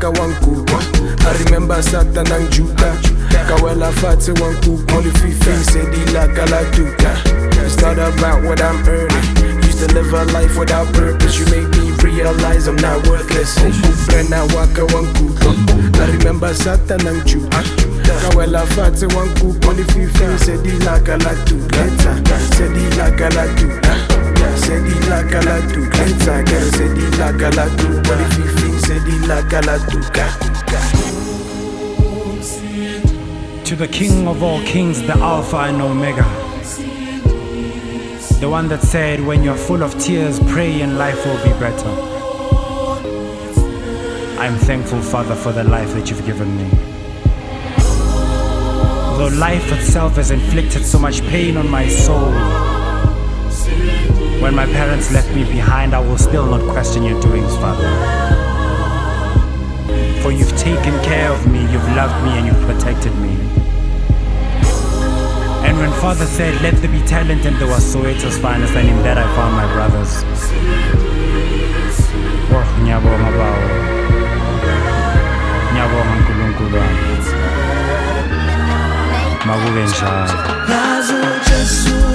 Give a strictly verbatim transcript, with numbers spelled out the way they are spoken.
waka wankupa. I remember Satan and Judah. Kawela fati wankupa. Only free face said he la galatuka. It's not about what I'm earning. Used to live a life without purpose. You make me realize I'm not worthless. Brena waka wankupa. I remember Satan and Judah. Kawela fati wankupa. Only free face said he la galatuka. Said he la galatuka. Said he la galatuka. Said he la galatuka. Only free face said he la galatuka. To the King of all kings, the Alpha and Omega, the one that said, when you're full of tears, pray and life will be better. I'm thankful, Father, for the life that you've given me. Though life itself has inflicted so much pain on my soul, when my parents left me behind, I will still not question your doings, Father. For you've taken care of me, you've loved me, and you've protected me. And when Father said, let there be talent, and there was Soweto's finest, and in that I found my brothers. Oh, ngiyabonga bawo. Ngiyabonga uNkulunkulu wami. Makube njalo.